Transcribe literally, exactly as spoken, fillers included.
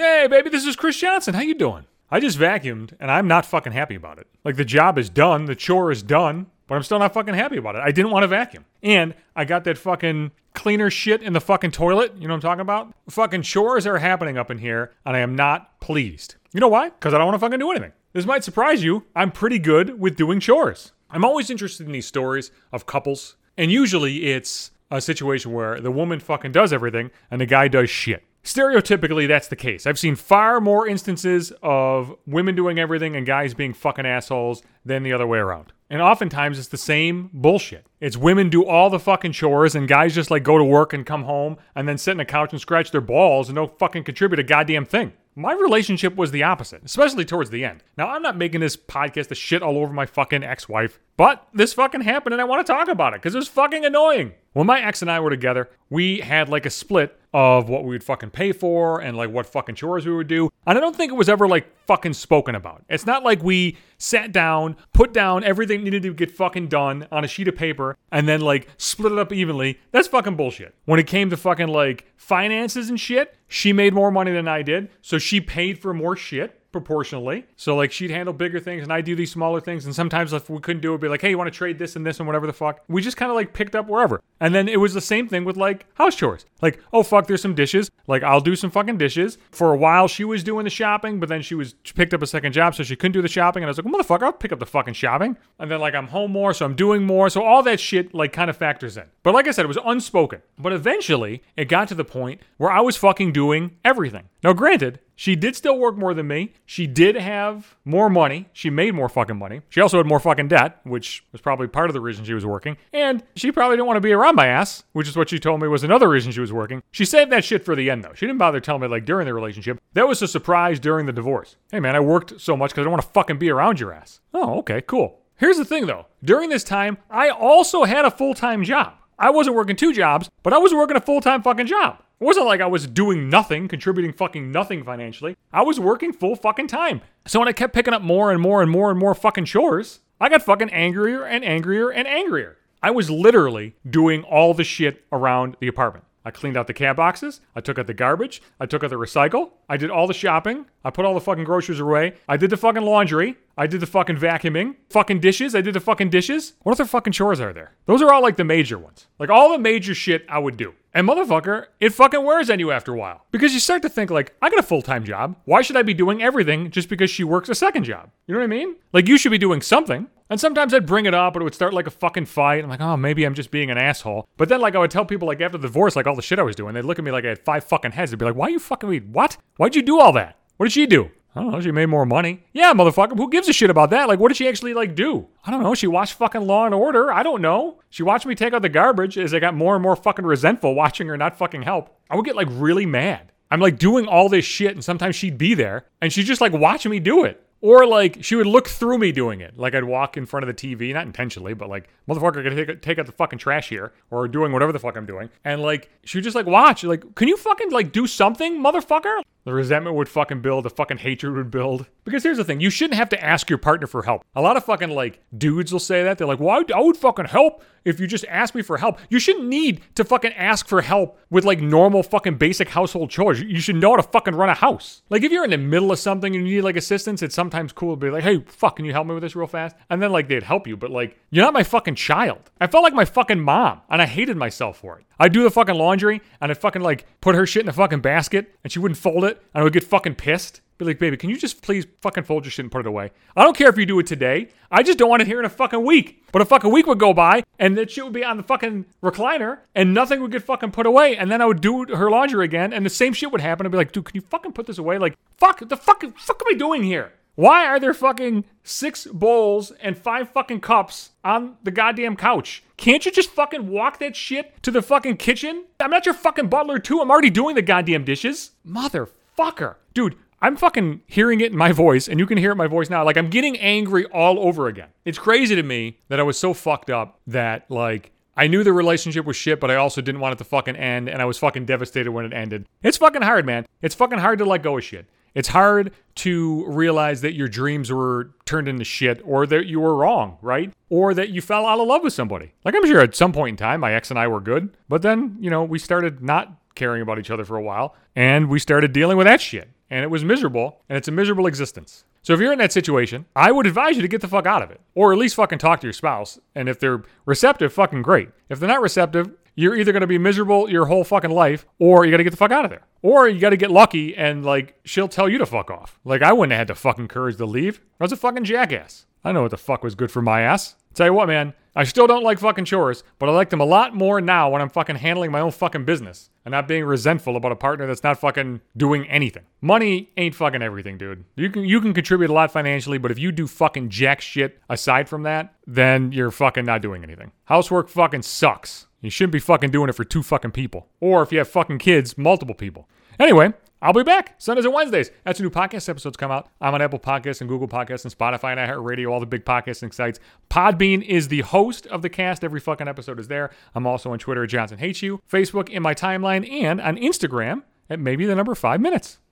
Hey, baby, this is Chris Johnson. How you doing? I just vacuumed, and I'm not fucking happy about it. Like, the job is done, the chore is done, but I'm still not fucking happy about it. I didn't want to vacuum. And I got that fucking cleaner shit in the fucking toilet. You know what I'm talking about? Fucking chores are happening up in here, and I am not pleased. You know why? Because I don't want to fucking do anything. This might surprise you. I'm pretty good with doing chores. I'm always interested in these stories of couples, and usually it's a situation where the woman fucking does everything, and the guy does shit. Stereotypically, that's the case. I've seen far more instances of women doing everything and guys being fucking assholes than the other way around. And oftentimes, it's the same bullshit. It's women do all the fucking chores and guys just like go to work and come home and then sit on the couch and scratch their balls and don't fucking contribute a goddamn thing. My relationship was the opposite, especially towards the end. Now, I'm not making this podcast to shit all over my fucking ex-wife, but this fucking happened and I want to talk about it because it was fucking annoying. When my ex and I were together, we had like a split of what we would fucking pay for and like what fucking chores we would do. And I don't think it was ever like fucking spoken about. It's not like we sat down, put down everything that needed to get fucking done on a sheet of paper and then like split it up evenly. That's fucking bullshit. When it came to fucking like finances and shit, she made more money than I did. So she paid for more shit proportionally. So like she'd handle bigger things and I do these smaller things. And sometimes if we couldn't do it, it'd be like, hey, you want to trade this and this and whatever the fuck. We just kind of like picked up wherever. And then it was the same thing with like house chores. Like, oh fuck, there's some dishes. Like I'll do some fucking dishes. For a while she was doing the shopping, but then she was she picked up a second job so she couldn't do the shopping. And I was like, well, motherfucker, I'll pick up the fucking shopping. And then like I'm home more, so I'm doing more. So all that shit like kind of factors in. But like I said, it was unspoken. But eventually it got to the point where I was fucking doing everything. Now granted, she did still work more than me. She did have more money. She made more fucking money. She also had more fucking debt, which was probably part of the reason she was working. And she probably didn't want to be around my ass, which is what she told me was another reason she was working. She saved that shit for the end, though. She didn't bother telling me, like, during the relationship. That was a surprise during the divorce. Hey, man, I worked so much because I don't want to fucking be around your ass. Oh, okay, cool. Here's the thing, though. During this time, I also had a full-time job. I wasn't working two jobs, but I was working a full-time fucking job. It wasn't like I was doing nothing, contributing fucking nothing financially. I was working full fucking time. So when I kept picking up more and more and more and more fucking chores, I got fucking angrier and angrier and angrier. I was literally doing all the shit around the apartment. I cleaned out the cat boxes. I took out the garbage. I took out the recycle. I did all the shopping. I put all the fucking groceries away. I did the fucking laundry. I did the fucking vacuuming. Fucking dishes. I did the fucking dishes. What other fucking chores are there? Those are all like the major ones. Like all the major shit I would do. And motherfucker, it fucking wears on you after a while. Because you start to think like, I got a full-time job. Why should I be doing everything just because she works a second job? You know what I mean? Like you should be doing something. And sometimes I'd bring it up and it would start like a fucking fight. I'm like, oh, maybe I'm just being an asshole. But then like I would tell people like after the divorce, like all the shit I was doing, they'd look at me like I had five fucking heads. They'd be like, why are you fucking me? What? Why'd you do all that? What did she do? I don't know. She made more money. Yeah, motherfucker. Who gives a shit about that? Like, what did she actually like do? I don't know. She watched fucking Law and Order. I don't know. She watched me take out the garbage as I got more and more fucking resentful watching her not fucking help. I would get like really mad. I'm like doing all this shit and sometimes she'd be there and she'd just like watch me do it. Or like she would look through me doing it. Like I'd walk in front of the T V, not intentionally, but like, motherfucker, gotta take, take out the fucking trash here. Or doing whatever the fuck I'm doing. And like, she would just like watch. Like, can you fucking like do something, motherfucker? The resentment would fucking build. The fucking hatred would build. Because here's the thing. You shouldn't have to ask your partner for help. A lot of fucking like dudes will say that. They're like, well, I would fucking help if you just ask me for help. You shouldn't need to fucking ask for help with like normal fucking basic household chores. You should know how to fucking run a house. Like if you're in the middle of something and you need like assistance, it's sometimes cool to be like, hey, fuck, can you help me with this real fast? And then like they'd help you. But like, you're not my fucking child. I felt like my fucking mom and I hated myself for it. I'd do the fucking laundry and I'd fucking like put her shit in a fucking basket and she wouldn't fold it and I would get fucking pissed. Be like, baby, can you just please fucking fold your shit and put it away? I don't care if you do it today. I just don't want it here in a fucking week. But a fucking week would go by and that shit would be on the fucking recliner and nothing would get fucking put away. And then I would do her laundry again and the same shit would happen. I'd be like, dude, can you fucking put this away? Like, fuck, the fuck, fuck am I doing here? Why are there fucking six bowls and five fucking cups on the goddamn couch? Can't you just fucking walk that shit to the fucking kitchen? I'm not your fucking butler too. I'm already doing the goddamn dishes. Motherfucker. Dude, I'm fucking hearing it in my voice, and you can hear it in my voice now. Like, I'm getting angry all over again. It's crazy to me that I was so fucked up that, like, I knew the relationship was shit, but I also didn't want it to fucking end, and I was fucking devastated when it ended. It's fucking hard, man. It's fucking hard to let go of shit. It's hard to realize that your dreams were turned into shit, or that you were wrong, right? Or that you fell out of love with somebody. Like, I'm sure at some point in time, my ex and I were good, but then, you know, we started not caring about each other for a while, and we started dealing with that shit. and it was miserable, and it's a miserable existence. So if you're in that situation, I would advise you to get the fuck out of it. Or at least fucking talk to your spouse. And if they're receptive, fucking great. If they're not receptive, you're either going to be miserable your whole fucking life, or you got to get the fuck out of there. Or you got to get lucky and, like, she'll tell you to fuck off. Like, I wouldn't have had the fucking courage to leave. I was a fucking jackass. I know what the fuck was good for my ass. Tell you what, man, I still don't like fucking chores, but I like them a lot more now when I'm fucking handling my own fucking business and not being resentful about a partner that's not fucking doing anything. Money ain't fucking everything, dude. You can you can contribute a lot financially, but if you do fucking jack shit aside from that, then you're fucking not doing anything. Housework fucking sucks. You shouldn't be fucking doing it for two fucking people. Or if you have fucking kids, multiple people. Anyway, I'll be back Sundays and Wednesdays. That's when new podcast episodes come out. I'm on Apple Podcasts and Google Podcasts and Spotify and iHeartRadio, all the big podcasting sites. Podbean is the host of the cast. Every fucking episode is there. I'm also on Twitter at Johnson Hates You, Facebook in my timeline, and on Instagram at maybe the number five minutes.